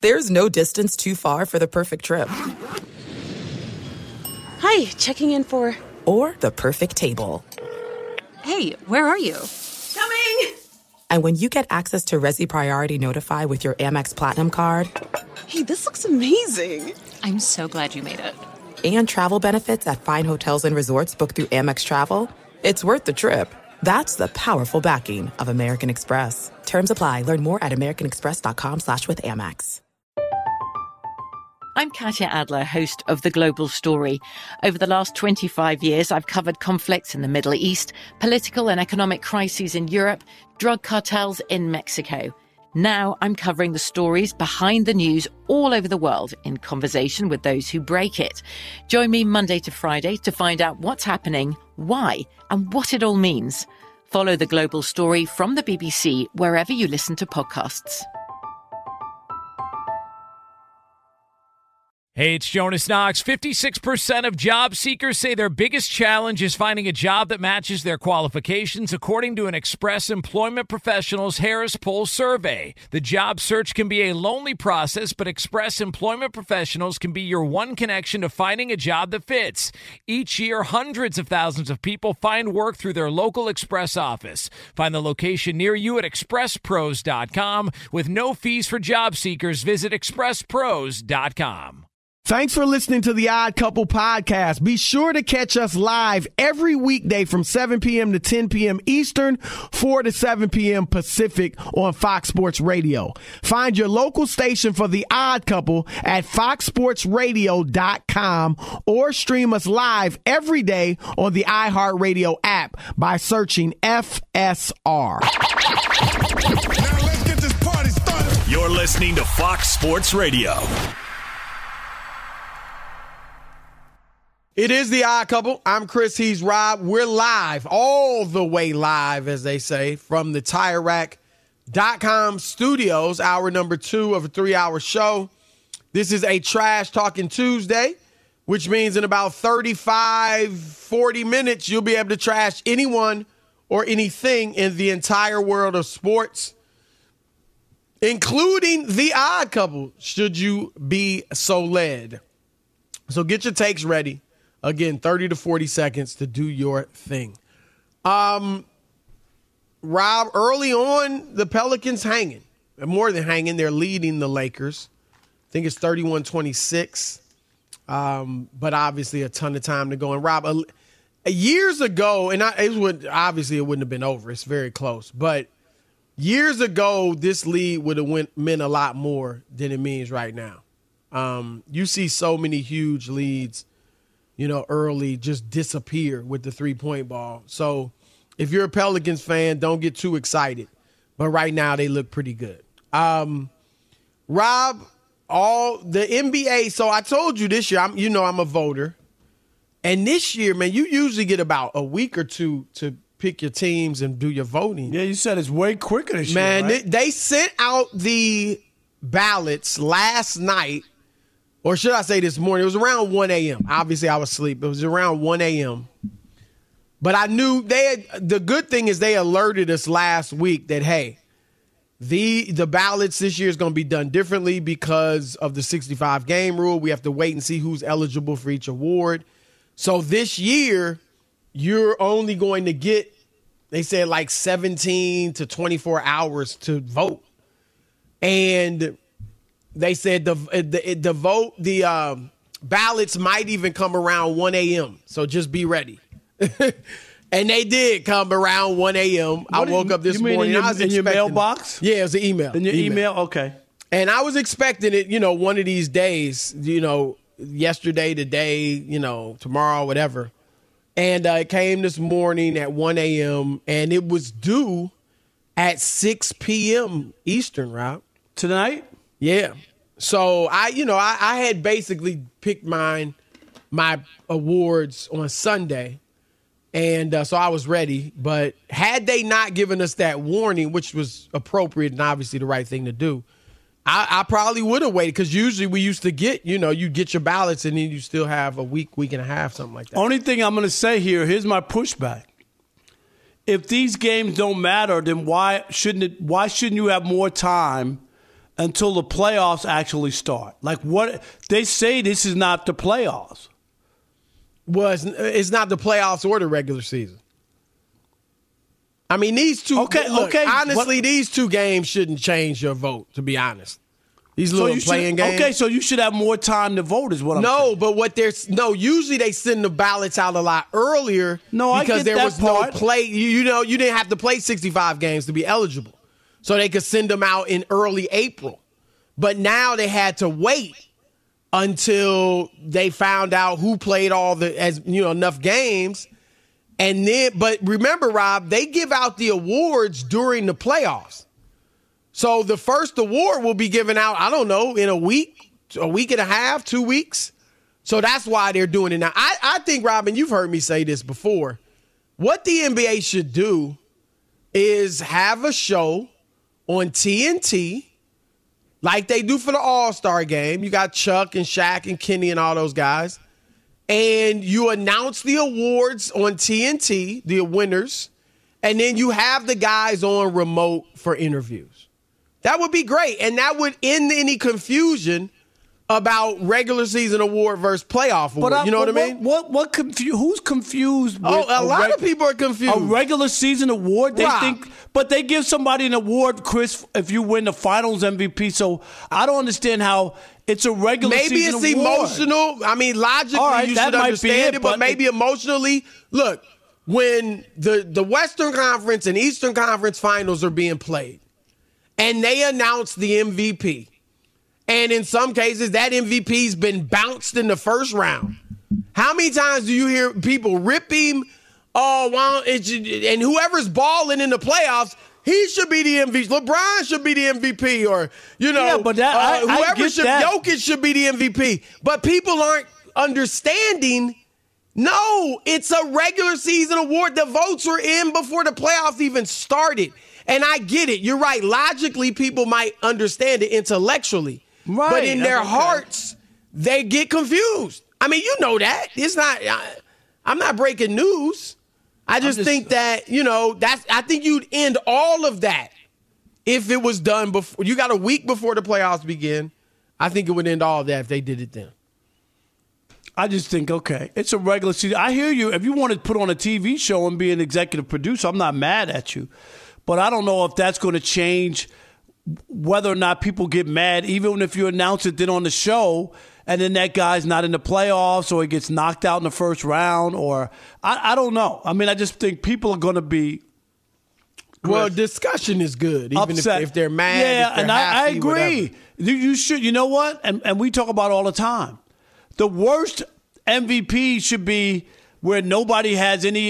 There's no distance too far for the perfect trip. Hi, checking in for... Or the perfect table. Hey, where are you? Coming! And when you get access to Resi Priority Notify with your Amex Platinum card... Hey, this looks amazing. I'm so glad you made it. And travel benefits at fine hotels and resorts booked through Amex Travel, it's worth the trip. That's the powerful backing of American Express. Terms apply. Learn more at americanexpress.com/withAmex. I'm Katya Adler, host of The Global Story. Over the last 25 years, I've covered conflicts in the Middle East, political and economic crises in Europe, drug cartels in Mexico. Now I'm covering the stories behind the news all over the world in conversation with those who break it. Join me Monday to Friday to find out what's happening, why, and what it all means. Follow The Global Story from the BBC wherever you listen to podcasts. Hey, it's Jonas Knox. 56% of job seekers say their biggest challenge is finding a job that matches their qualifications, according to an Express Employment Professionals Harris Poll survey. The job search can be a lonely process, but Express Employment Professionals can be your one connection to finding a job that fits. Each year, hundreds of thousands of people find work through their local Express office. Find the location near you at expresspros.com. With no fees for job seekers, visit expresspros.com. Thanks for listening to the Odd Couple podcast. Be sure to catch us live every weekday from 7 p.m. to 10 p.m. Eastern, 4 to 7 p.m. Pacific on Fox Sports Radio. Find your local station for the Odd Couple at foxsportsradio.com or stream us live every day on the iHeartRadio app by searching FSR. Now let's get this party started. You're listening to Fox Sports Radio. It is the Odd Couple. I'm Chris. He's Rob. We're live, all the way live, as they say, from the TireRack.com studios, hour number 2 of a 3-hour show. This is a Trash Talking Tuesday, which means in about 35, 40 minutes, you'll be able to trash anyone or anything in the entire world of sports, including the Odd Couple, should you be so led. So get your takes ready. Again, 30 to 40 seconds to do your thing. Rob, early on, the Pelicans hanging. More than hanging, they're leading the Lakers. I think it's 31-26. But obviously a ton of time to go. And Rob, years ago, and obviously it wouldn't have been over. It's very close. But years ago, this lead would have meant a lot more than it means right now. You see so many huge leads, early just disappear with the three-point ball. So if you're a Pelicans fan, don't get too excited. But right now they look pretty good. Rob, all the NBA. So I told you this year, I'm a voter. And this year, man, you usually get about a week or two to pick your teams and do your voting. Yeah, you said it's way quicker this year, man, right? They sent out the ballots last night. Or should I say this morning? It was around 1 a.m. Obviously, I was asleep. It was around 1 a.m. But I knew the good thing is they alerted us last week that, hey, the ballots this year is going to be done differently because of the 65-game rule. We have to wait and see who's eligible for each award. So this year, you're only going to get, they said, like 17 to 24 hours to vote. And they said the ballots might even come around 1 a.m. So just be ready. And they did come around 1 a.m. I woke up this morning. In your mailbox? Yeah, it was an email. In your email? Okay. And I was expecting it, one of these days, yesterday, today, tomorrow, whatever. And it came this morning at 1 a.m. and it was due at 6 p.m. Eastern, Rob. Tonight? Yeah. So I had basically picked my awards on Sunday. And so I was ready. But had they not given us that warning, which was appropriate and obviously the right thing to do, I probably would have waited, because usually we used to get, you get your ballots and then you still have a week and a half, something like that. Only thing I'm going to say here's my pushback. If these games don't matter, then why shouldn't you have more time until the playoffs actually start. Like what they say, this is not the playoffs. It's not the playoffs or the regular season. I mean, these two. Honestly, these two games shouldn't change your vote. To be honest, these little playing games. Okay, so you should have more time to vote. Is what I'm saying. But usually they send the ballots out a lot earlier. Because there was no play. You didn't have to play 65 games to be eligible, so they could send them out in early April. But now they had to wait until they found out who played enough games. And then, but remember, Rob, they give out the awards during the playoffs. So the first award will be given out, I don't know, in a week and a half, 2 weeks. So that's why they're doing it now. I think, Robin, you've heard me say this before. What the NBA should do is have a show on TNT like they do for the All-Star game. You got Chuck and Shaq and Kenny and all those guys. And you announce the awards on TNT, the winners, and then you have the guys on remote for interviews. That would be great, and that would end any confusion about regular season award versus playoff award. You know what I mean? Who's confused? With a lot of people are confused. A regular season award, but they give somebody an award, Chris, if you win the Finals MVP. So I don't understand how. It's a regular season award. Maybe it's emotional. I mean, logically, you should understand it, but maybe emotionally. Look, when the Western Conference and Eastern Conference finals are being played, and they announce the MVP, and in some cases, that MVP's been bounced in the first round. How many times do you hear people rip him? And whoever's balling in the playoffs, he should be the MVP. LeBron should be the MVP, or Jokic should be the MVP. But people aren't understanding. No, it's a regular season award. The votes were in before the playoffs even started, and I get it. You're right. Logically, people might understand it intellectually, but in their hearts, they get confused. I mean, you know that it's not. I'm not breaking news. I just think that, I think you'd end all of that if it was done before. You got a week before the playoffs begin. I think it would end all of that if they did it then. I just think, okay, it's a regular season. I hear you. If you want to put on a TV show and be an executive producer, I'm not mad at you. But I don't know if that's going to change whether or not people get mad, even if you announce it then on the show, and then that guy's not in the playoffs or he gets knocked out in the first round, or I don't know. I mean, I just think people are going to be well, discussion is good, even if they're mad. Yeah, if they're and happy, I agree. Whatever. You should. You know what? And we talk about it all the time. The worst MVP should be where nobody has any.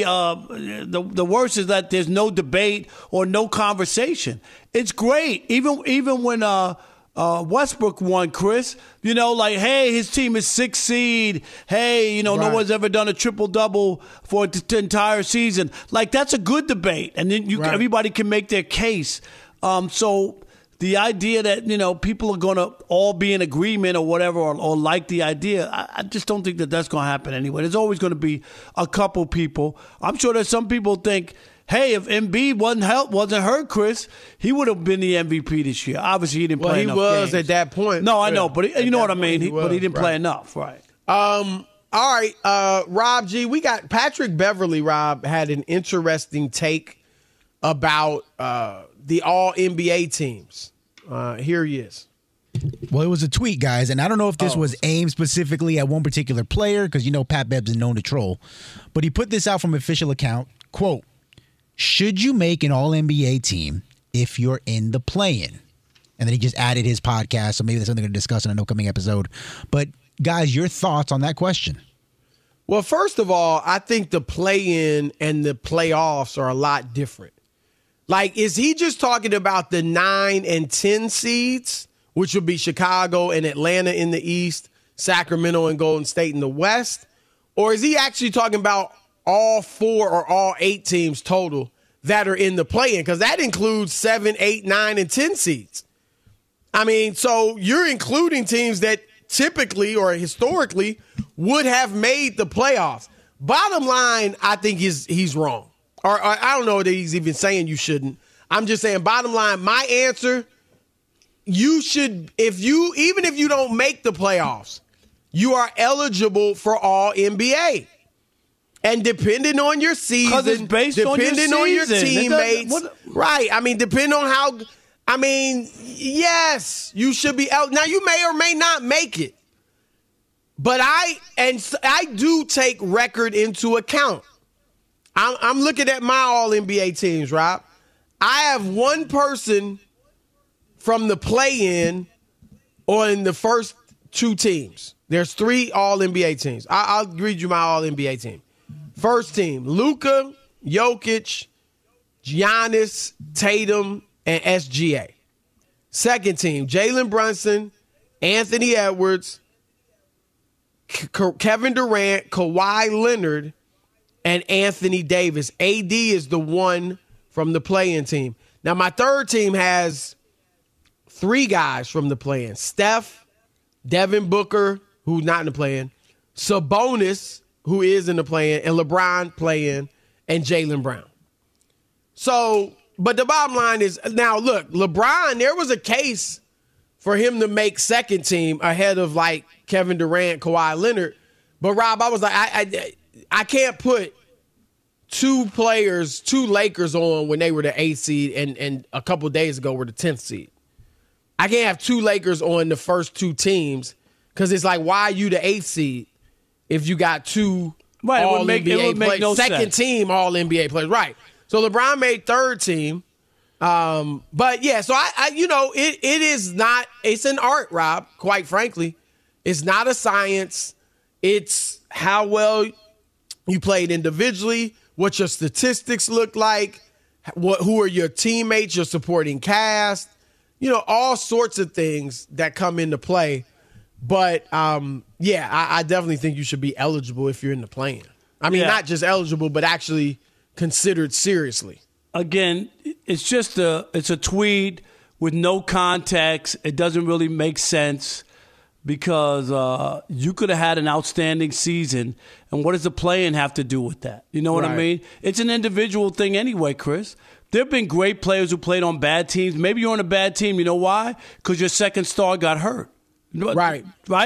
The worst is that there's no debate or no conversation. It's great, even when Westbrook won, Chris. Hey, his team is 6th seed. Hey, no one's ever done a triple-double for the entire season. Like, that's a good debate. And then everybody can make their case. So the idea that, people are going to all be in agreement or whatever or like the idea, I just don't think that that's going to happen anyway. There's always going to be a couple people. I'm sure that some people think, hey, if Embiid wasn't hurt, Chris, he would have been the MVP this year. Obviously, he didn't play enough games. At that point. No, I know, but you know what I mean. But he didn't play enough, right? All right, Rob G, we got Patrick Beverley. Rob had an interesting take about the All-NBA teams. Here he is. Well, it was a tweet, guys, and I don't know if this was aimed specifically at one particular player because, Pat Bebbs is known to troll. But he put this out from an official account, quote, "Should you make an All-NBA team if you're in the play-in?" And then he just added his podcast, so maybe that's something to discuss in an upcoming episode. But, guys, your thoughts on that question? Well, first of all, I think the play-in and the playoffs are a lot different. Like, is he just talking about the 9 and 10 seeds, which would be Chicago and Atlanta in the East, Sacramento and Golden State in the West? Or is he actually talking about all 4 or all 8 teams total that are in the play-in? Because that includes 7, 8, 9, and 10 seeds. I mean, so you're including teams that typically or historically would have made the playoffs. Bottom line, I think he's wrong. Or I don't know that he's even saying you shouldn't. I'm just saying, bottom line, my answer, you should, even if you don't make the playoffs, you are eligible for all NBA. And depending on your season, it's based depending on your season. teammates, right? I mean, depending on how, yes, you should be out. Now, you may or may not make it, but I do take record into account. I'm looking at my all NBA teams, Rob. I have one person from the play-in on the first two teams. There's 3 all NBA teams. I'll read you my all NBA team. First team, Luka, Jokic, Giannis, Tatum, and SGA. Second team, Jalen Brunson, Anthony Edwards, Kevin Durant, Kawhi Leonard, and Anthony Davis. AD is the one from the play-in team. Now, my third team has 3 guys from the play-in. Steph, Devin Booker, who's not in the play-in, Sabonis, who is in the play-in, and LeBron play-in, and Jaylen Brown. So, but the bottom line is, now look, LeBron, there was a case for him to make second team ahead of like Kevin Durant, Kawhi Leonard. But Rob, I was like, I can't put 2 Lakers on when they were the 8th seed and a couple days ago were the 10th seed. I can't have 2 Lakers on the first 2 teams because it's like, why are you the 8th seed if you got 2 all-NBA players? No second sense. team all-NBA players. Right. So LeBron made third team. But, yeah, so, it is not – it's an art, Rob, quite frankly. It's not a science. It's how well you played individually, what your statistics look like, who are your teammates, your supporting cast, all sorts of things that come into play. But, I definitely think you should be eligible if you're in the play-in. Not just eligible, but actually considered seriously. Again, it's just it's a tweet with no context. It doesn't really make sense because you could have had an outstanding season. And what does the play-in have to do with that? You know what I mean? It's an individual thing anyway, Chris. There have been great players who played on bad teams. Maybe you're on a bad team. You know why? Because your second star got hurt. Right.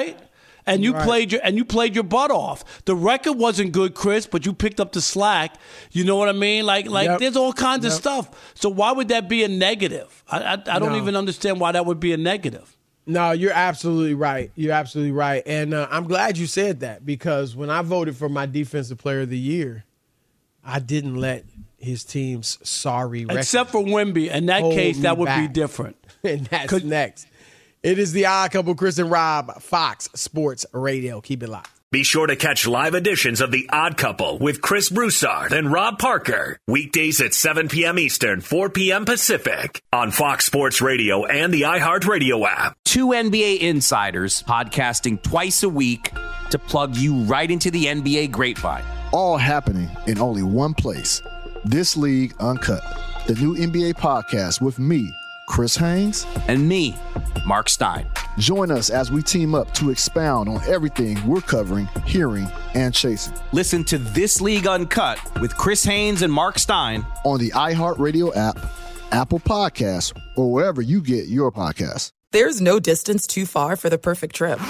And you played your butt off. The record wasn't good, Chris, but you picked up the slack. You know what I mean? There's all kinds of stuff. So why would that be a negative? I don't even understand why that would be a negative. No, you're absolutely right. You're absolutely right. And I'm glad you said that because when I voted for my Defensive Player of the Year, I didn't let his team's sorry record. Except for Wemby. In that case, that would be different. And that's next. It is the Odd Couple, Chris and Rob, Fox Sports Radio. Keep it locked. Be sure to catch live editions of The Odd Couple with Chris Broussard and Rob Parker. Weekdays at 7 p.m. Eastern, 4 p.m. Pacific on Fox Sports Radio and the iHeartRadio app. 2 NBA insiders podcasting twice a week to plug you right into the NBA grapevine. All happening in only one place. This League Uncut, the new NBA podcast with me, Chris Haynes, and me, Mark Stein. Join us as we team up to expound on everything we're covering, hearing, and chasing. Listen to This League Uncut with Chris Haynes and Mark Stein on the iHeartRadio app, Apple Podcasts, or wherever you get your podcasts. There's no distance too far for the perfect trip.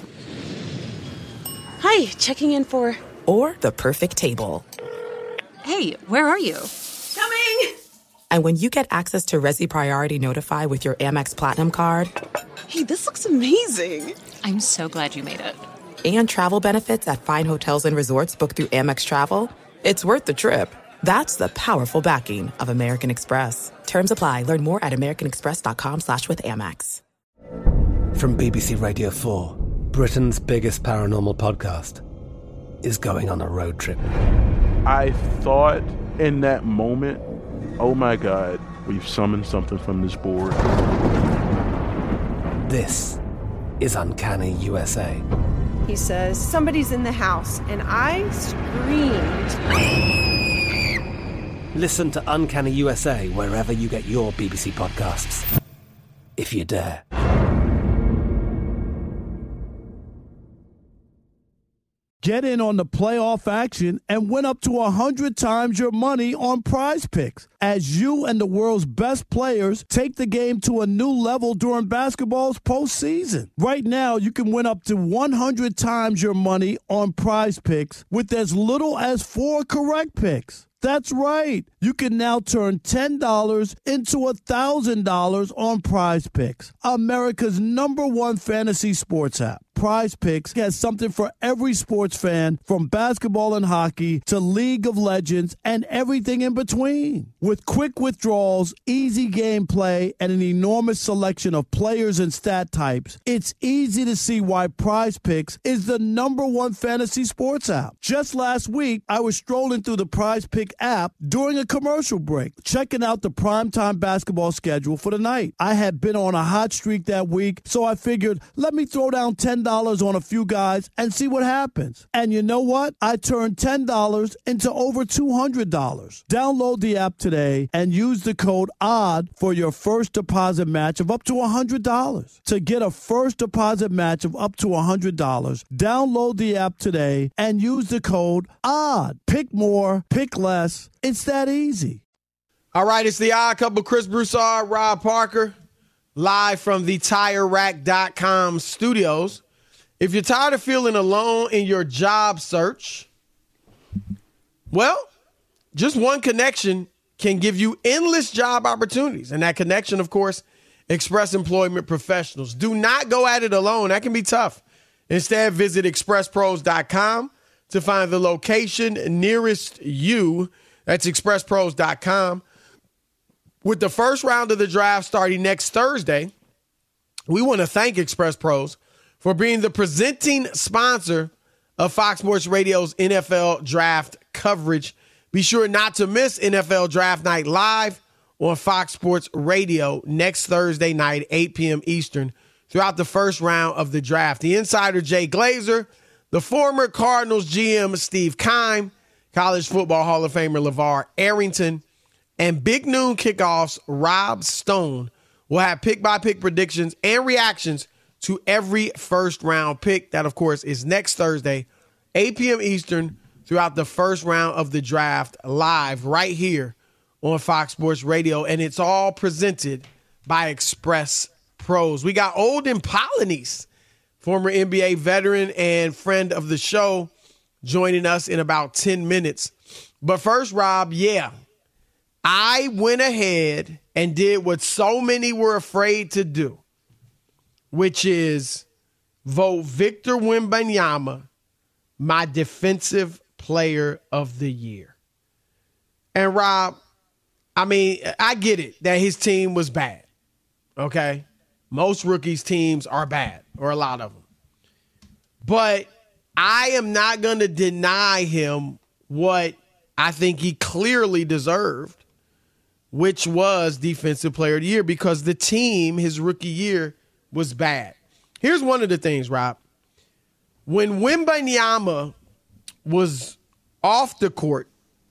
Hi, checking in for... Or the perfect table. Hey, where are you? Coming! And when you get access to Resi Priority Notify with your Amex Platinum card... Hey, this looks amazing. I'm so glad you made it. And travel benefits at fine hotels and resorts booked through Amex Travel, it's worth the trip. That's the powerful backing of American Express. Terms apply. Learn more at americanexpress.com/withAmex. From BBC Radio 4, Britain's biggest paranormal podcast is going on a road trip. I thought in that moment, oh my God, we've summoned something from this board. This is Uncanny USA. He says, somebody's in the house, and I screamed. Listen to Uncanny USA wherever you get your BBC podcasts, if you dare. Get in on the playoff action and win up to 100 times your money on Prize Picks as you and the world's best players take the game to a new level during basketball's postseason. Right now, you can win up to 100 times your money on Prize Picks with as little as 4 correct picks. That's right. You can now turn $10 into $1,000 on Prize Picks, America's #1 fantasy sports app. Prize Picks has something for every sports fan, from basketball and hockey to League of Legends and everything in between. With quick withdrawals, easy gameplay, and an enormous selection of players and stat types, it's easy to see why Prize Picks is the #1 fantasy sports app. Just last week, I was strolling through the Prize Pick app during a commercial break, checking out the primetime basketball schedule for the night. I had been on a hot streak that week, so I figured, let me throw down $10 on a few guys and see what happens. And you know what? I turned $10 into over $200. Download the app today and use the code ODD for your first deposit match of up to $100. To get a first deposit match of up to $100, download the app today and use the code ODD. Pick more, pick less. It's that easy. All right, it's the Odd Couple. Chris Broussard, Rob Parker, live from the TireRack.com studios. If you're tired of feeling alone in your job search, well, just one connection can give you endless job opportunities. And that connection, of course, Express Employment Professionals. Do not go at it alone. That can be tough. Instead, visit expresspros.com to find the location nearest you. That's expresspros.com. With the first round of the draft starting next Thursday, we want to thank Express Pros for being the presenting sponsor of Fox Sports Radio's NFL Draft coverage. Be sure not to miss NFL Draft Night live on Fox Sports Radio next Thursday night, 8 p.m. Eastern, throughout the first round of the draft. The insider, Jay Glazer, the former Cardinals GM, Steve Keim, College Football Hall of Famer LeVar Arrington, and Big Noon Kickoff's Rob Stone will have pick-by-pick predictions and reactions to every first-round pick. That, of course, is next Thursday, 8 p.m. Eastern, throughout the first round of the draft, live right here on Fox Sports Radio. And it's all presented by Express Pros. We got Olden Polynice, former NBA veteran and friend of the show, joining us in about 10 minutes. But first, Rob, I went ahead and did what so many were afraid to do, which is vote Victor Wembanyama my defensive player of the year. And Rob, I mean, I get it that his team was bad. Okay? Most rookies' teams are bad, or a lot of them. But I am not going to deny him what I think he clearly deserved, which was defensive player of the year, because the team, his rookie year, was bad. Here's one of the things, Rob. When Wembanyama was off the court,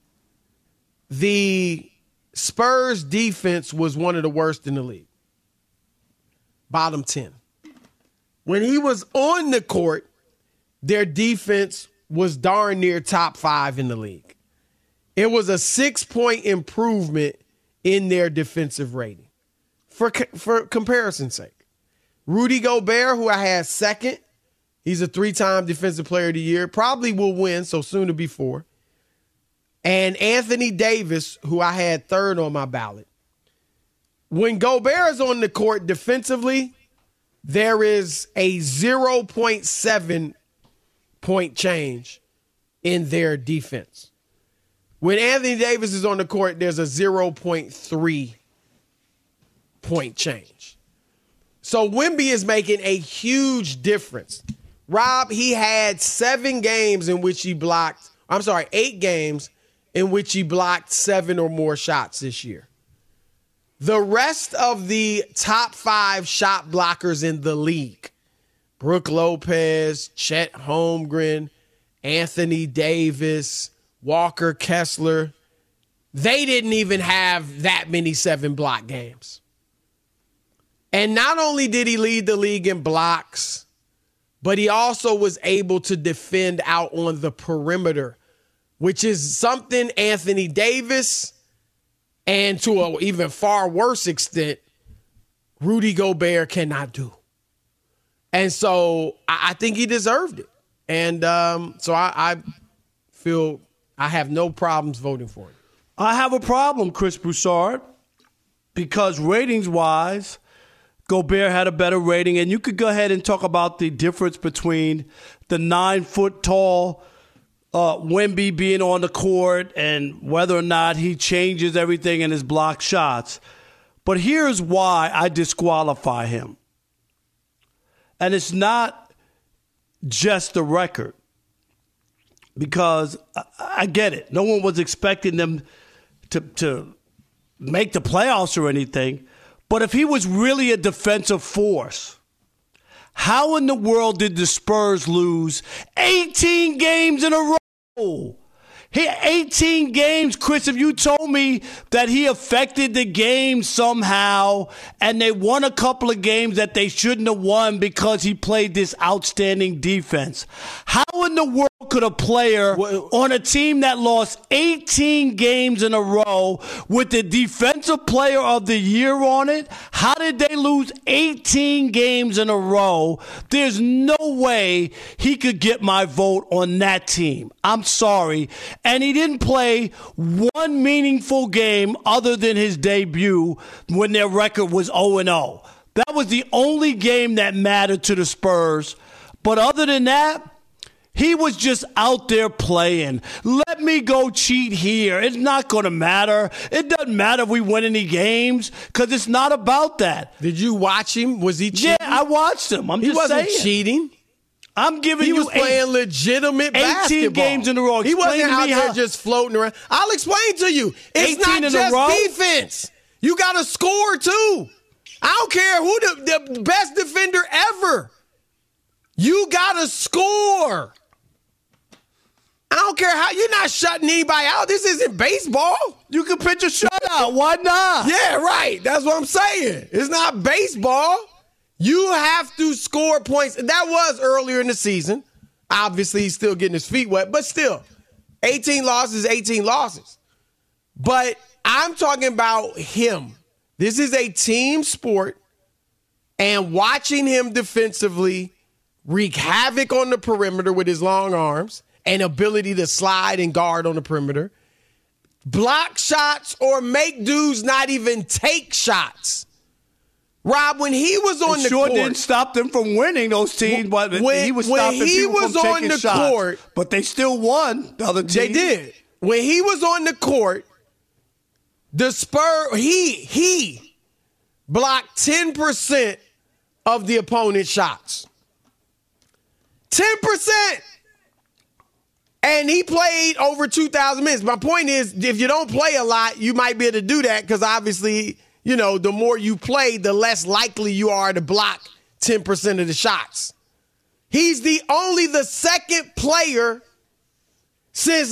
the Spurs defense was one of the worst in the league. Bottom 10. When he was on the court, their defense was darn near top 5 in the league. It was a 6-point improvement in their defensive rating. For comparison's sake, Rudy Gobert, who I had second, he's a 3-time defensive player of the year, probably will win, so soon to be 4. And Anthony Davis, who I had third on my ballot. When Gobert is on the court defensively, there is a 0.7 point change in their defense. When Anthony Davis is on the court, there's a 0.3 point change. So Wemby is making a huge difference. Rob, he had 8 games in which he blocked 7 or more shots this year. The rest of the top 5 shot blockers in the league, Brook Lopez, Chet Holmgren, Anthony Davis, Walker Kessler, they didn't even have that many 7-block games. And not only did he lead the league in blocks, but he also was able to defend out on the perimeter, which is something Anthony Davis and to an even far worse extent, Rudy Gobert cannot do. And so I think he deserved it. And so I feel I have no problems voting for him. I have a problem, Chris Broussard, because ratings-wise, Gobert had a better rating. And you could go ahead and talk about the difference between the 9-foot-tall Wemby being on the court and whether or not he changes everything in his block shots. But here's why I disqualify him. And it's not just the record, because I get it. No one was expecting them to make the playoffs or anything. But if he was really a defensive force, how in the world did the Spurs lose 18 games in a row? He 18 games, Chris, if you told me that he affected the game somehow and they won a couple of games that they shouldn't have won because he played this outstanding defense. How in the world could a player on a team that lost 18 games in a row with the defensive player of the year on it, how did they lose 18 games in a row? There's no way he could get my vote on that team. I'm sorry. And he didn't play one meaningful game other than his debut when their record was 0-0. That was the only game that mattered to the Spurs. But other than that, he was just out there playing. Let me go cheat here. It's not going to matter. It doesn't matter if we win any games because it's not about that. Did you watch him? Was he cheating? Yeah, I watched him. He wasn't cheating. I'm giving you he was playing legitimate 18 basketball. Games in a row. He wasn't out there just floating around. I'll explain to you. It's not just defense. You got to score too. I don't care who the best defender ever. You got to score. I don't care how you're not shutting anybody out. This isn't baseball. You can pitch a shutout. Why not? Yeah, right. That's what I'm saying. It's not baseball. You have to score points. That was earlier in the season. Obviously, he's still getting his feet wet, but still, 18 losses, 18 losses. But I'm talking about him. This is a team sport, and watching him defensively wreak havoc on the perimeter with his long arms and ability to slide and guard on the perimeter, block shots or make dudes not even take shots. Rob, when he was on the court, didn't stop them from winning those teams. But he was stopping people from taking shots. But they still won. The other teams. They did. When he was on the court, the Spurs he blocked 10% of the opponent's shots. 10%. And he played over 2,000 minutes. My point is, if you don't play a lot, you might be able to do that because obviously, you know, the more you play, the less likely you are to block 10% of the shots. He's the second player since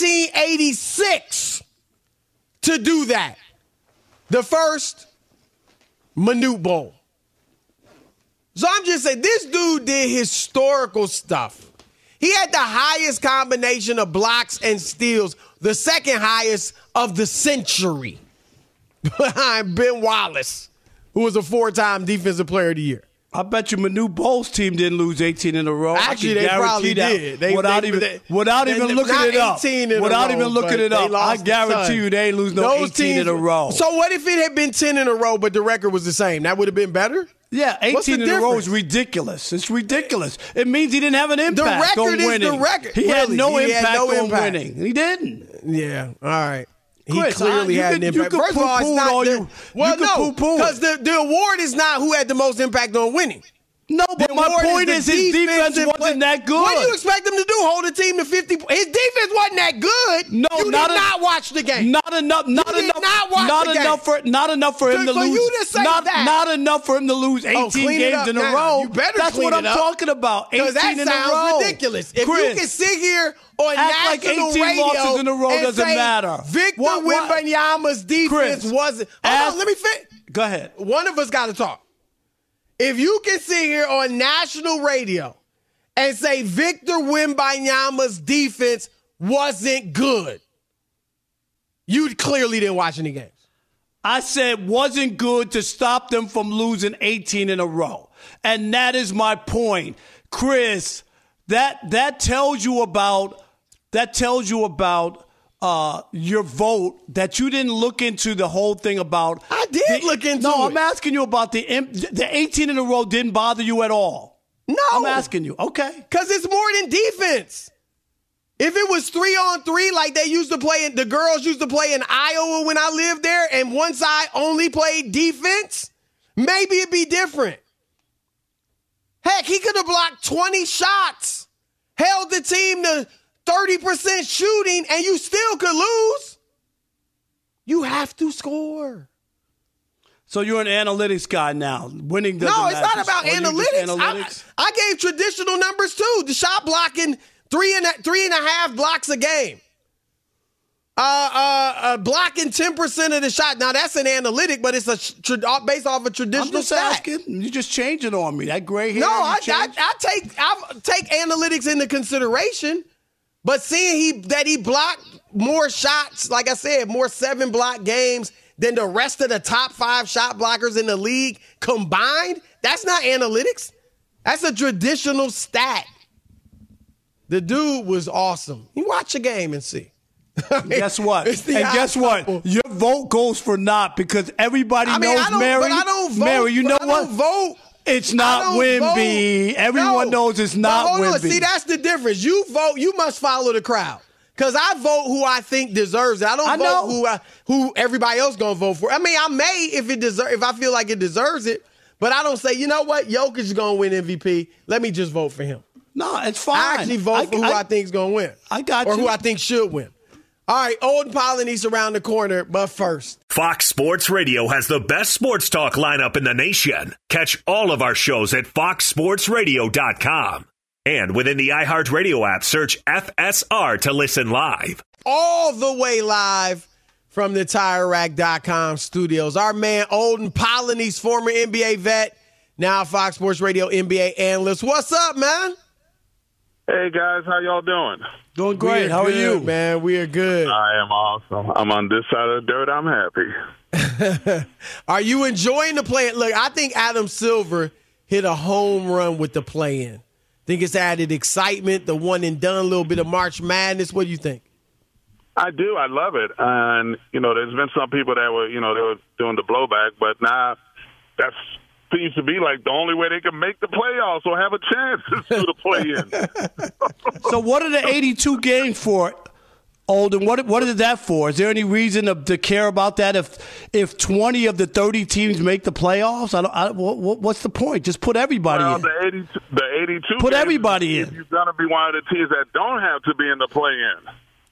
1986 to do that. The first, Manute Bol. So I'm just saying, this dude did historical stuff. He had the highest combination of blocks and steals, the second highest of the century, behind Ben Wallace, who was a 4-time Defensive Player of the Year. I bet you Manute Bol's team didn't lose 18 in a row. Actually, they probably did. Without even looking it up. I guarantee you they ain't lose no 18 in a row. So what if it had been 10 in a row, but the record was the same? That would have been better? Yeah, 18 in a row is ridiculous. It's ridiculous. It means he didn't have an impact on winning. The record is the record. He had no impact on winning. He didn't. Yeah, all right. Chris, he clearly had an impact. First of all, it's not because the award is not who had the most impact on winning. No, but my point is his defense wasn't that good. What do you expect him to do? Hold a team to 50? His defense wasn't that good. No, you did not watch the game. Not enough for him to lose. You to say that. Not enough for him to lose 18 games in a row. You better That's what I'm talking about. 18 that in a row. Sounds ridiculous. If you can sit here on national radio losses in a row and doesn't say matter. Victor Wembanyama's defense wasn't. Hold on, let me fit. Go ahead. One of us got to talk. If you can sit here on national radio and say Victor Wembanyama's defense wasn't good. You clearly didn't watch any games. I said wasn't good to stop them from losing 18 in a row. And that is my point. Chris, that tells you about your vote, that you didn't look into the whole thing about. I did look into it. No, I'm asking you about the 18 in a row didn't bother you at all. No. I'm asking you. Okay. Because it's more than defense. If it was 3-on-3 like they used to play, the girls used to play in Iowa when I lived there, and one side only played defense, maybe it'd be different. Heck, he could have blocked 20 shots, held the team to 30% shooting, and you still could lose. You have to score. So you're an analytics guy now. Winning doesn't matter. No, it's not about analytics. I gave traditional numbers too. The shot blocking, 3.5 blocks a game. Blocking 10% of the shot. Now that's an analytic, but it's based off a traditional I'm just stat. asking. You just change it on me. That gray hair. No, I take analytics into consideration. But seeing that he blocked more shots, like I said, more 7-block games than the rest of the top 5 shot blockers in the league combined, that's not analytics. That's a traditional stat. The dude was awesome. You watch a game and see. Guess what? Guess what? Your vote goes for not because everybody knows Mary. But I don't vote. Mary, you know what? I don't vote. It's not Wemby. Everyone knows it's not Wemby. See, that's the difference. You vote, you must follow the crowd. Because I vote who I think deserves it. I don't vote who everybody else going to vote for. I mean, I may if I feel like it deserves it. But I don't say, you know what? Jokic is going to win MVP. Let me just vote for him. No, it's fine. I actually vote for who I think is going to win. I got you. Or who I think should win. All right, Old Polynice around the corner, but first. Fox Sports Radio has the best sports talk lineup in the nation. Catch all of our shows at foxsportsradio.com. And within the iHeartRadio app, search FSR to listen live. All the way live from the TireRack.com studios. Our man, Olden Polynice, former NBA vet, now Fox Sports Radio NBA analyst. What's up, man? Hey, guys. How y'all doing? Doing great. How are you? Man, we are good. I am awesome. I'm on this side of the dirt. I'm happy. Are you enjoying the play? Look, I think Adam Silver hit a home run with the play-in. Think it's added excitement, the one and done, a little bit of March Madness. What do you think? I do. I love it. And, there's been some people that were, they were doing the blowback, but now that seems to be like the only way they can make the playoffs or have a chance is through the play-in. So what are the 82 games for, Olden? What is that for? Is there any reason to care about that if 20 of the 30 teams make the playoffs? What's the point? Just put everybody in. The 82 put everybody in. You're going to be one of the teams that don't have to be in the play-in.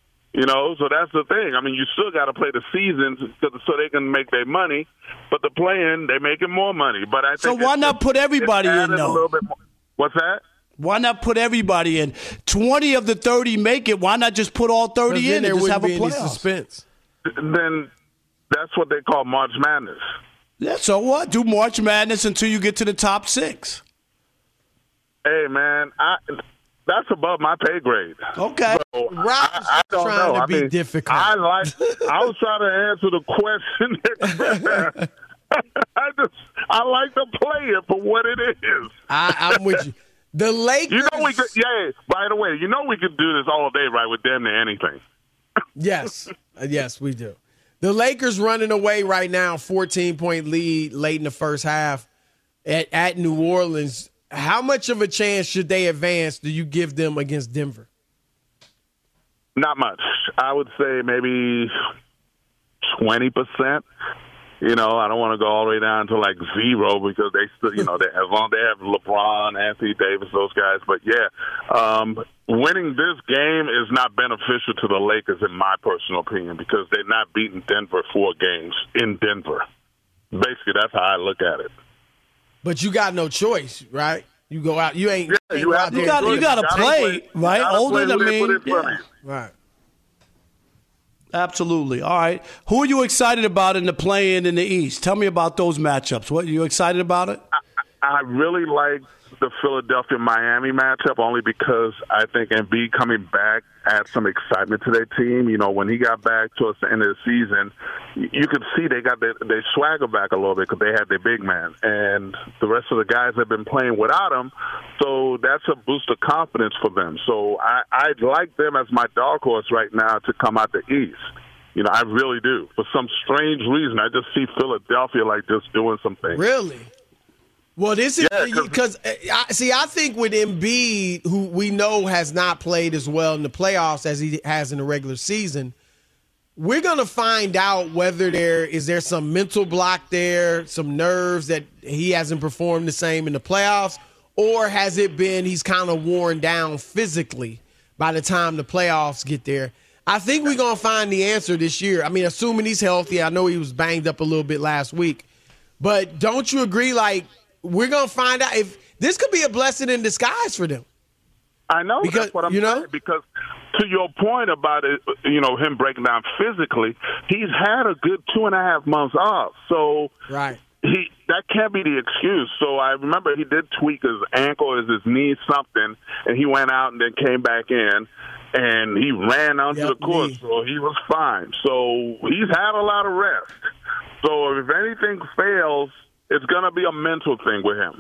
So that's the thing. I mean, you still got to play the seasons so they can make their money. But the play-in, they're making more money. But I think so why not put everybody in, though? A little bit more. What's that? Why not put everybody in? 20 of the 30 make it. Why not just put all 30 in and just have a playoff? Suspense. Then that's what they call March Madness. Yeah, so what? Do March Madness until you get to the top 6. Hey, man, that's above my pay grade. Okay. So I don't trying know. to be difficult. I was trying to answer the question. I like to play it for what it is. I'm with you. The Lakers. By the way, we could do this all day, right, with damn near anything. Yes, we do. The Lakers running away right now, 14-point lead late in the first half at New Orleans. How much of a chance should they advance do you give them against Denver? Not much. I would say maybe 20%. I don't want to go all the way down to like 0 because they still, as long as they have LeBron, Anthony Davis, those guys. But winning this game is not beneficial to the Lakers, in my personal opinion, because they're not beating Denver 4 games in Denver. Basically, that's how I look at it. But you got no choice, right? You go out. You ain't. Yeah, you got to play, right? Older than me. Right. Absolutely. All right. Who are you excited about in the play-in the East? Tell me about those matchups. What, are you excited about it? I really like the Philadelphia-Miami matchup only because I think Embiid coming back adds some excitement to their team. You know, when he got back towards the end of the season, you could see they got their swagger back a little bit because they had their big man. And the rest of the guys have been playing without him, so that's a boost of confidence for them. So I'd like them as my dark horse right now to come out the East. You know, I really do. For some strange reason, I just see Philadelphia like just doing something. Really? Well, this is because, I think with Embiid, who we know has not played as well in the playoffs as he has in the regular season, we're going to find out whether there is some mental block there, some nerves that he hasn't performed the same in the playoffs, or has it been he's kind of worn down physically by the time the playoffs get there. I think we're going to find the answer this year. I mean, assuming he's healthy. I know he was banged up a little bit last week. But don't you agree, like, we're going to find out if this could be a blessing in disguise for them? I know. That's what I'm saying. Because to your point about it, you know, him breaking down physically, he's had a good 2.5 months off. So right. That can't be the excuse. So I remember he did tweak his ankle or his knee, something, and he went out and then came back in. And he ran onto the court, so he was fine. So he's had a lot of rest. So if anything fails, it's going to be a mental thing with him.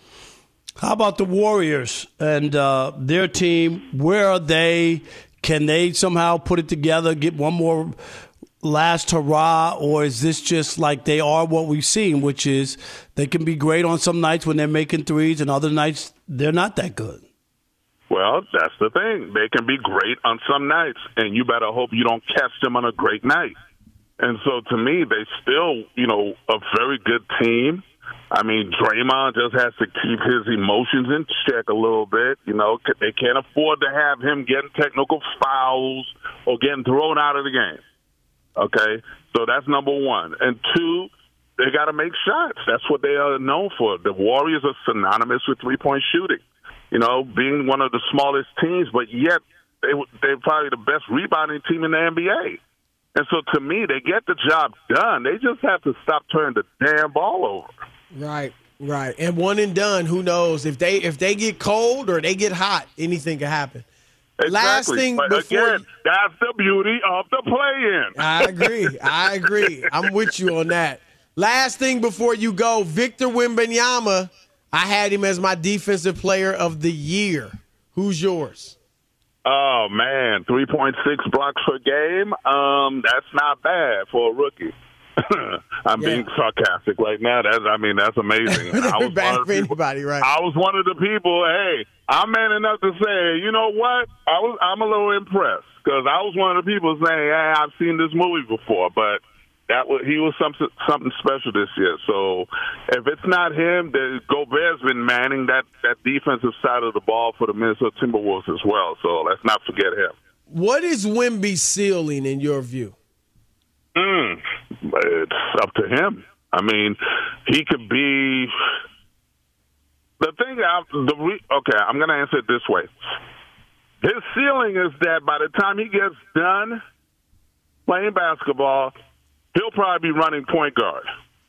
How about the Warriors and their team? Where are they? Can they somehow put it together, get one more last hurrah, or is this just like they are what we've seen, which is they can be great on some nights when they're making threes and other nights they're not that good? Well, that's the thing. They can be great on some nights, and you better hope you don't catch them on a great night. And so, to me, they still, you know, a very good team. I mean, Draymond just has to keep his emotions in check a little bit. You know, they can't afford to have him getting technical fouls or getting thrown out of the game. Okay? So that's number one. And two, they got to make shots. That's what they are known for. The Warriors are synonymous with three-point shooting. You know, being one of the smallest teams, but yet they're probably the best rebounding team in the NBA. And so, to me, they get the job done. They just have to stop turning the damn ball over. Right. And one and done, who knows? If they get cold or they get hot, anything can happen. Exactly. Last thing but before again, that's the beauty of the play-in. I agree. I'm with you on that. Last thing before you go, Victor Wembanyama, I had him as my defensive player of the year. Who's yours? Oh, man, 3.6 blocks per game. That's not bad for a rookie. I'm being sarcastic right now. That's amazing. I was bad for anybody, right? I was one of the people, hey, I'm man enough to say, you know what? I'm a little impressed because I was one of the people saying, hey, I've seen this movie before, but he was something special this year. So if it's not him, then Gobert's been manning that defensive side of the ball for the Minnesota Timberwolves as well. So let's not forget him. What is Wemby's ceiling in your view? It's up to him. I mean, he could be the thing. Okay, I'm going to answer it this way. His ceiling is that by the time he gets done playing basketball, he'll probably be running point guard.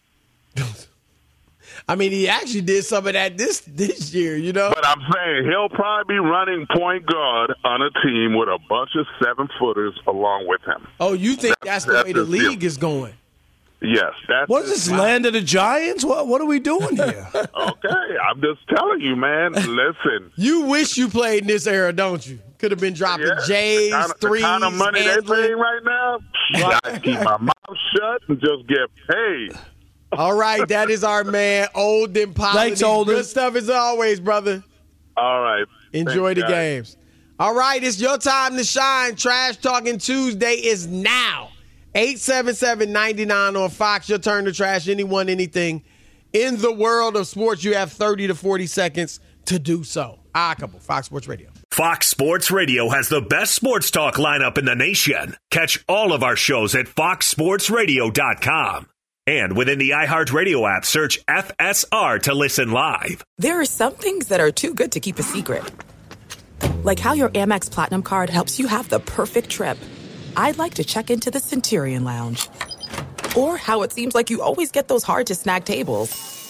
I mean, he actually did some of that this year, you know. But I'm saying he'll probably be running point guard on a team with a bunch of 7-footers along with him. Oh, you think that's the way the league is going? Yes. What is this, land of the Giants? What are we doing here? Okay, I'm just telling you, man. Listen. You wish you played in this era, don't you? Could have been dropping J's, threes, the kind of money they're paying right now, I keep my mouth shut and just get paid. All right, that is our man, Olden Pollard. Thanks, Olden. Good stuff as always, brother. All right. Enjoy the games. All right, it's your time to shine. Trash Talking Tuesday is now. 877-99 on Fox. Your turn to trash anyone, anything. In the world of sports, you have 30 to 40 seconds to do so. Couple. Fox Sports Radio. Fox Sports Radio has the best sports talk lineup in the nation. Catch all of our shows at foxsportsradio.com. And within the iHeartRadio app, search FSR to listen live. There are some things that are too good to keep a secret. Like how your Amex Platinum card helps you have the perfect trip. I'd like to check into the Centurion Lounge. Or how it seems like you always get those hard-to-snag tables.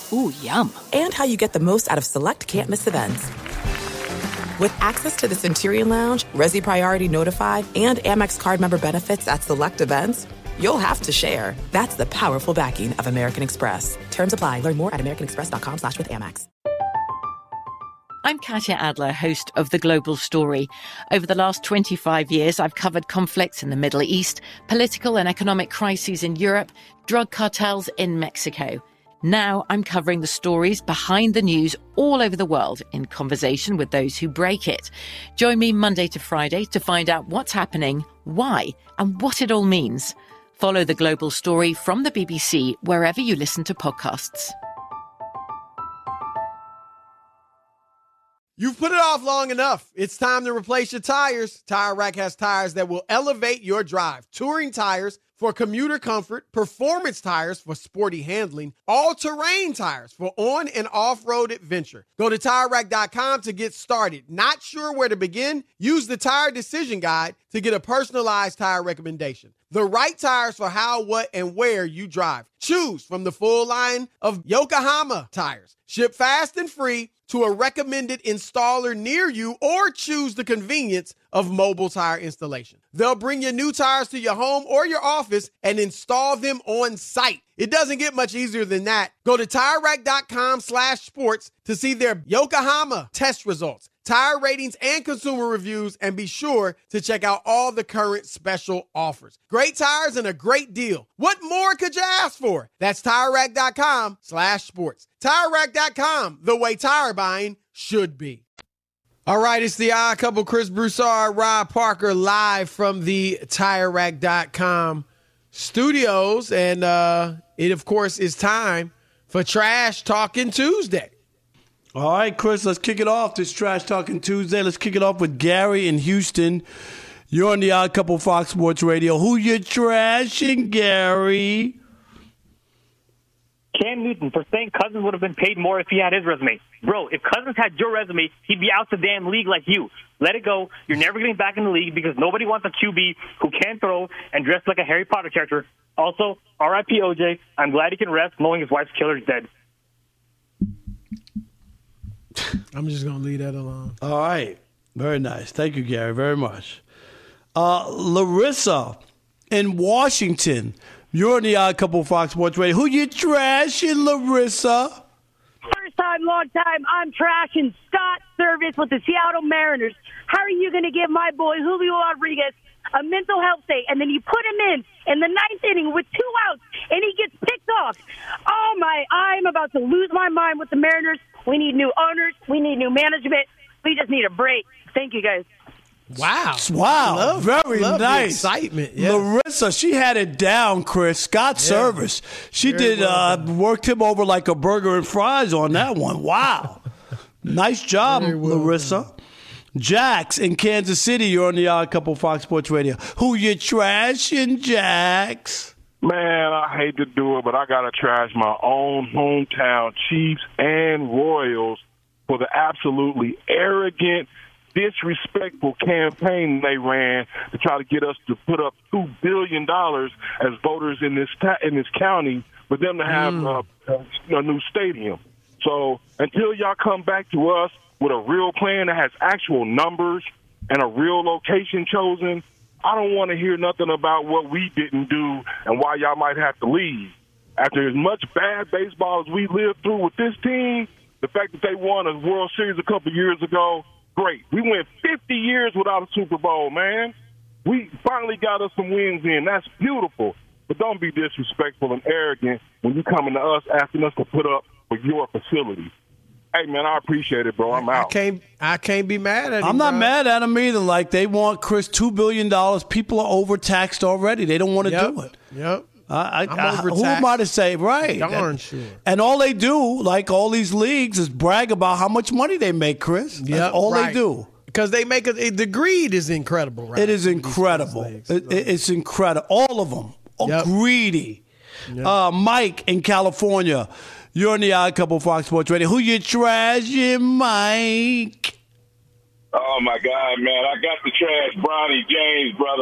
Ooh, yum. And how you get the most out of select can't-miss events. With access to the Centurion Lounge, Resi Priority Notified, and Amex card member benefits at select events, you'll have to share. That's the powerful backing of American Express. Terms apply. Learn more at americanexpress.com/withAmex. I'm Katya Adler, host of The Global Story. Over the last 25 years, I've covered conflicts in the Middle East, political and economic crises in Europe, drug cartels in Mexico. Now I'm covering the stories behind the news all over the world in conversation with those who break it. Join me Monday to Friday to find out what's happening, why, and what it all means. Follow The Global Story from the BBC wherever you listen to podcasts. You've put it off long enough. It's time to replace your tires. Tire Rack has tires that will elevate your drive. Touring tires for commuter comfort, performance tires for sporty handling, all-terrain tires for on- and off-road adventure. Go to TireRack.com to get started. Not sure where to begin? Use the Tire Decision Guide to get a personalized tire recommendation. The right tires for how, what, and where you drive. Choose from the full line of Yokohama tires. Ship fast and free to a recommended installer near you, or choose the convenience of mobile tire installation. They'll bring your new tires to your home or your office and install them on site. It doesn't get much easier than that. Go to TireRack.com/sports to see their Yokohama test results, tire ratings, and consumer reviews, and be sure to check out all the current special offers. Great tires and a great deal. What more could you ask for? That's TireRack.com/sports. TireRack.com, the way tire buying should be. All right, it's the Odd Couple, Chris Broussard, Rob Parker, live from the TireRack.com studios. And it, of course, is time for Trash Talking Tuesday. All right, Chris, let's kick it off. This Trash Talking Tuesday. Let's kick it off with Gary in Houston. You're on the Odd Couple Fox Sports Radio. Who you trashing, Gary? Cam Newton for saying Cousins would have been paid more if he had his resume. Bro, if Cousins had your resume, he'd be out the damn league like you. Let it go. You're never getting back in the league because nobody wants a QB who can throw and dress like a Harry Potter character. Also, R.I.P. OJ. I'm glad he can rest knowing his wife's killer is dead. I'm just going to leave that alone. All right. Very nice. Thank you, Gary, very much. Larissa in Washington. You're on the Odd Couple Fox Sports Radio. Who you trashing, Larissa? First time, long time, I'm trashing Scott Service with the Seattle Mariners. How are you going to give my boy Julio Rodriguez a mental health day, and then you put him in the ninth inning with 2 outs, and he gets picked off? Oh, my, I'm about to lose my mind with the Mariners. We need new owners. We need new management. We just need a break. Thank you, guys. Wow. Very love nice. The excitement. Yes. Larissa, she had it down, Chris. Scott Service. She Very did worked him over like a burger and fries on that one. Wow. Nice job, Larissa. Jax in Kansas City, you're on the Odd Couple Fox Sports Radio. Who you trashing, Jax? Man, I hate to do it, but I got to trash my own hometown Chiefs and Royals for the absolutely arrogant, disrespectful campaign they ran to try to get us to put up $2 billion as voters in this county for them to have a new stadium. So until y'all come back to us with a real plan that has actual numbers and a real location chosen, I don't want to hear nothing about what we didn't do and why y'all might have to leave. After as much bad baseball as we lived through with this team, the fact that they won a World Series a couple years ago, great. We went 50 years without a Super Bowl, man. We finally got us some wins in. That's beautiful. But don't be disrespectful and arrogant when you coming to us asking us to put up for your facility. Hey, man, I appreciate it, bro. I'm out. I can't be mad at him. I'm not mad at him either. Like, they want Chris $2 billion. People are overtaxed already. They don't want to do it. Yep. I'm overtaxed. Who am I to say? Right. Darn sure. And all they do, like all these leagues, is brag about how much money they make, Chris. That's all they do. Because they make the greed is incredible, right? It is incredible. It's incredible. All of them. Greedy. Yep. Mike in California. You're on the Odd Couple Fox Sports Radio. Who you trashing, Mike? Oh, my God, man. I got to trash Bronny James, brother.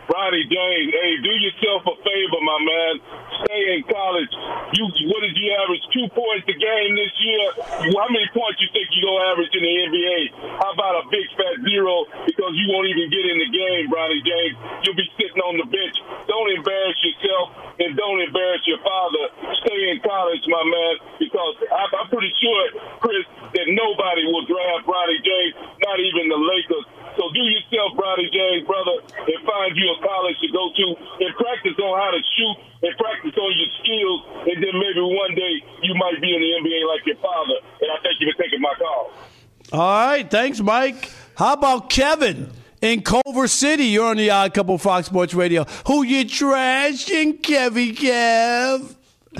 Ronnie James, hey, do yourself a favor, my man. Stay in college. What did you average? 2 points a game this year? How many points you think you're going to average in the NBA? How about a big fat 0 because you won't even get in the game, Ronnie James? You'll be sitting on the bench. Don't embarrass yourself and don't embarrass your father. Stay in college, my man, because I'm pretty sure, Chris, that nobody will draft Ronnie James, not even the Lakers. So do yourself, Ronnie James, brother, and find you a college to go to and practice on how to shoot and practice on your skills, and then maybe one day you might be in the NBA like your father. And I thank you for taking my call. All right. Thanks, Mike. How about Kevin in Culver City? You're on the Odd Couple Fox Sports Radio. Who you trashing, Kevy Kev?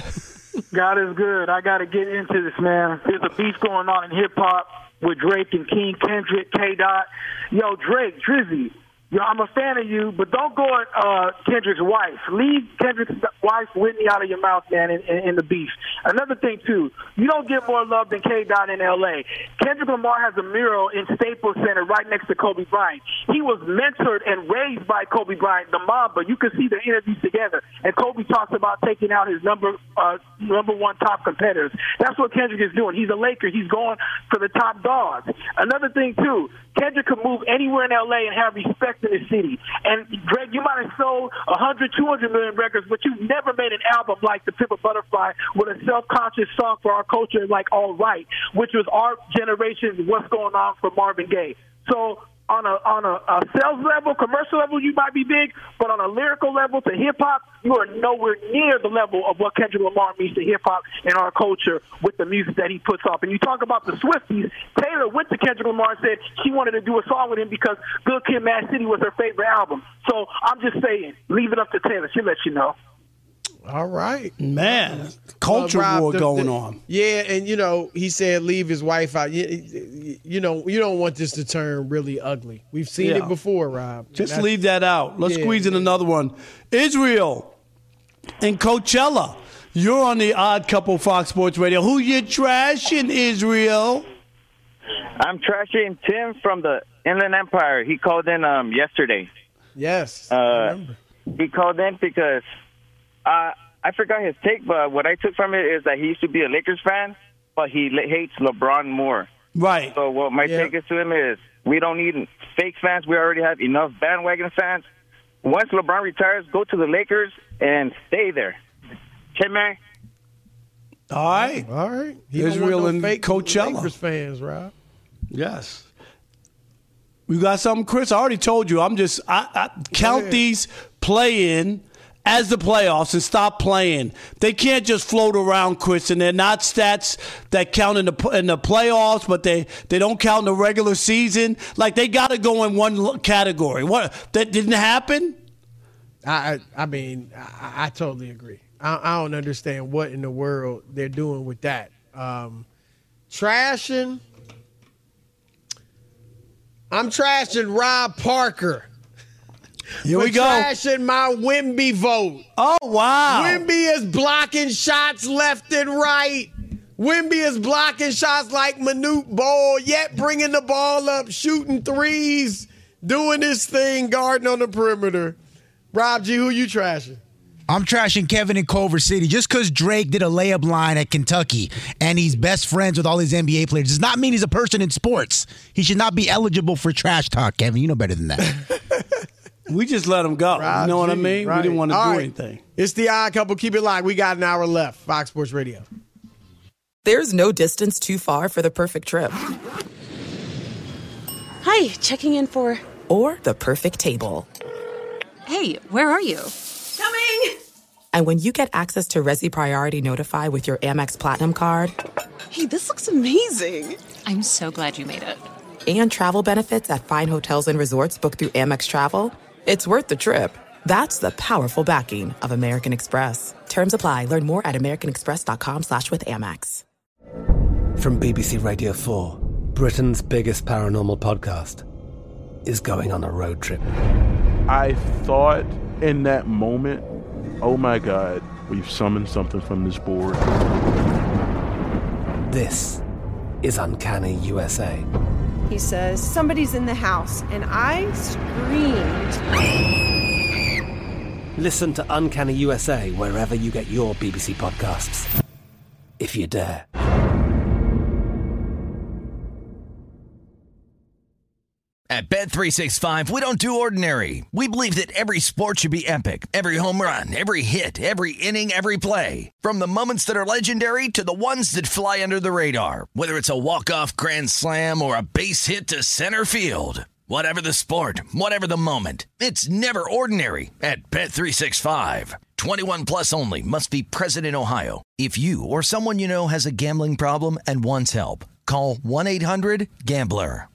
God is good. I got to get into this, man. There's a beef going on in hip-hop with Drake and King Kendrick, K-Dot. Yo, Drake, Drizzy, yo, I'm a fan of you, but don't go at Kendrick's wife. Leave Kendrick's wife, Whitney, out of your mouth, man, in the beef. Another thing, too, you don't get more love than K-Dot in L.A. Kendrick Lamar has a mural in Staples Center right next to Kobe Bryant. He was mentored and raised by Kobe Bryant, the Mamba. You can see the interviews together. And Kobe talks about taking out his number one top competitors. That's what Kendrick is doing. He's a Laker. He's going for the top dogs. Another thing, too, Kendrick could move anywhere in L.A. and have respect in the city. And, Greg, you might have sold 100, 200 million records, but you've never made an album like The Pimp a Butterfly with a self-conscious song for our culture like All Right, which was our generation's What's Going On for Marvin Gaye. So on a sales level, commercial level, you might be big, but on a lyrical level to hip-hop, you are nowhere near the level of what Kendrick Lamar means to hip-hop and our culture with the music that he puts off. And you talk about the Swifties, Taylor went to Kendrick Lamar and said she wanted to do a song with him because Good Kid, Mad City was her favorite album. So I'm just saying, leave it up to Taylor. She'll let you know. All right. Man, culture war going on. Yeah, and, he said leave his wife out. You don't want this to turn really ugly. We've seen it before, Rob. Just leave that out. Let's squeeze in another one. Israel in Coachella. You're on the Odd Couple Fox Sports Radio. Who you trashing, Israel? I'm trashing Tim from the Inland Empire. He called in yesterday. Yes, I remember. He called in because I forgot his take, but what I took from it is that he used to be a Lakers fan, but he hates LeBron more. Right. So what my take is to him is we don't need fake fans. We already have enough bandwagon fans. Once LeBron retires, go to the Lakers and stay there. Okay, man? All right. All right. Israel and Coachella. Lakers fans, Rob. Yes. You got something, Chris? I already told you. I count these play-in as the playoffs and stop playing. They can't just float around, Chris, and they're not stats that count in the playoffs, but they don't count in the regular season. Like, they got to go in one category. What, that didn't happen? I mean, I totally agree. I don't understand what in the world they're doing with that. Trashing. I'm trashing Rob Parker. Here we go. Trashing my Wemby vote. Oh, wow. Wemby is blocking shots left and right. Wemby is blocking shots like Manute Bol, yet bringing the ball up, shooting threes, doing this thing, guarding on the perimeter. Rob G, who you trashing? I'm trashing Kevin in Culver City. Just because Drake did a layup line at Kentucky and he's best friends with all these NBA players does not mean he's a person in sports. He should not be eligible for trash talk, Kevin. You know better than that. We just let him go. Rob you know G, what I mean? right. We didn't want to all do right. anything. It's the Odd Couple. Keep it live. We got an hour left. Fox Sports Radio. There's no distance too far for the perfect trip. Hi, checking in for... Or the perfect table. Hey, where are you? Coming! And when you get access to Resi Priority Notify with your Amex Platinum card... Hey, this looks amazing. I'm so glad you made it. And travel benefits at fine hotels and resorts booked through Amex Travel, it's worth the trip. That's the powerful backing of American Express. Terms apply. Learn more at americanexpress.com/withAmex. From BBC Radio 4, Britain's biggest paranormal podcast is going on a road trip. I thought in that moment, oh my God, we've summoned something from this board. This is Uncanny USA. He says, somebody's in the house, and I screamed. Listen to Uncanny USA wherever you get your BBC podcasts, if you dare. At Bet365, we don't do ordinary. We believe that every sport should be epic. Every home run, every hit, every inning, every play. From the moments that are legendary to the ones that fly under the radar. Whether it's a walk-off grand slam or a base hit to center field. Whatever the sport, whatever the moment. It's never ordinary at Bet365. 21 plus only. Must be present in Ohio. If you or someone you know has a gambling problem and wants help, call 1-800-GAMBLER.